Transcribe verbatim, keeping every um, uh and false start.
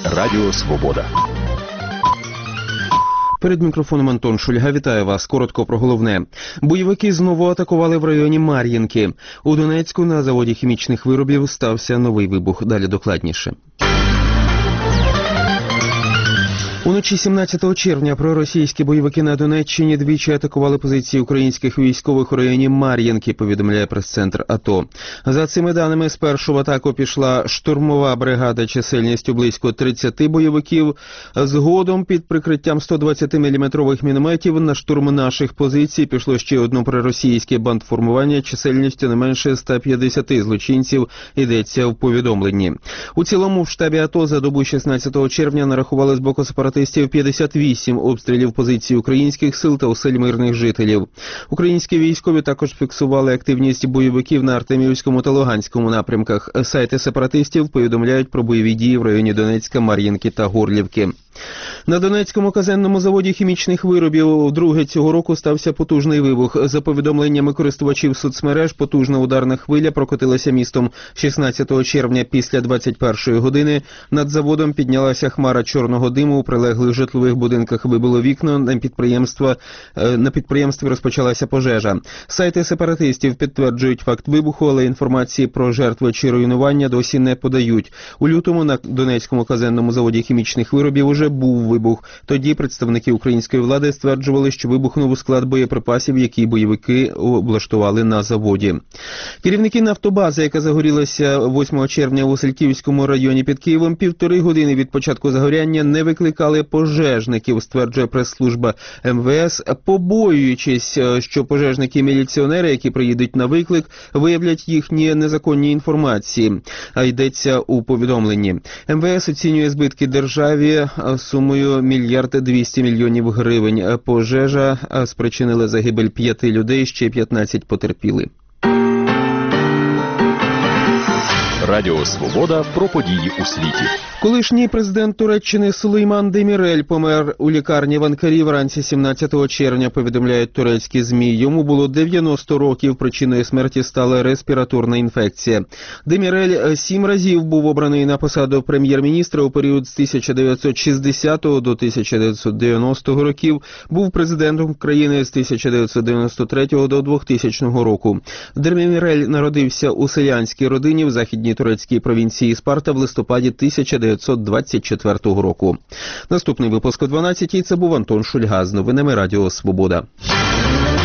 Радіо Свобода. Перед мікрофоном Антон Шульга. Вітаю вас. Коротко про головне. Бойовики знову атакували в районі Мар'їнки. У Донецьку на заводі хімічних виробів стався новий вибух. Далі докладніше. Уночі сімнадцятого червня проросійські бойовики на Донеччині двічі атакували позиції українських військових у районі Мар'їнки, повідомляє прес-центр АТО. За цими даними, спершу в атаку пішла штурмова бригада чисельністю близько тридцяти бойовиків. Згодом під прикриттям сто двадцятиміліметрових мінометів на штурм наших позицій пішло ще одне проросійське бандформування чисельністю не менше ста п'ятдесяти злочинців, йдеться в повідомленні. У цілому в штабі АТО за добу шістнадцятого червня нарахували з боку сепаратистів п'ятдесят вісім обстрілів позицій українських сил та осель мирних жителів. Українські військові також фіксували активність бойовиків на Артемівському та Луганському напрямках. Сайти сепаратистів повідомляють про бойові дії в районі Донецька, Мар'їнки та Горлівки. На Донецькому казенному заводі хімічних виробів вдруге цього року стався потужний вибух. За повідомленнями користувачів соцмереж, потужна ударна хвиля прокотилася містом шістнадцятого червня після двадцять першої години. Над заводом піднялася хмара чорного диму, у прилеглих житлових будинках вибило вікна, на підприємства, на підприємстві розпочалася пожежа. Сайти сепаратистів підтверджують факт вибуху, але інформації про жертви чи руйнування досі не подають. У лютому на Донецькому казенному заводі хімічних виробів уже був вибух. Тоді представники української влади стверджували, що вибухнув склад боєприпасів, які бойовики облаштували на заводі. Керівники нафтобази, яка загорілася восьмого червня у Васильківському районі під Києвом, півтори години від початку загоряння не викликали пожежників, стверджує прес-служба ем ве ес, побоюючись, що пожежники і міліціонери, які приїдуть на виклик, виявлять їхні незаконні інформації. А йдеться у повідомленні. ем ве ес оцінює збитки державі сумою мільярд двісті мільйонів гривень. Пожежа спричинила загибель п'яти людей, ще п'ятнадцять потерпіли. Радіо Свобода про події у світі. Колишній президент Туреччини Сулейман Демірель помер у лікарні в Анкарі вранці сімнадцятого червня, повідомляють турецькі ЗМІ. Йому було дев'яносто років, причиною смерті стала респіраторна інфекція. Демірель сім разів був обраний на посаду прем'єр-міністра у період з тисяча дев'ятсот шістдесятого до тисяча дев'ятсот дев'яностого років, був президентом країни з тисяча дев'ятсот дев'яносто третього до двохтисячного року. Демірель народився у селянській родині в західній турецькій провінції Спарта в листопаді тисяча дев'ятсот двадцять четвертого року. Наступний випуск о дванадцятій. Це був Антон Шульга з новинами Радіо Свобода.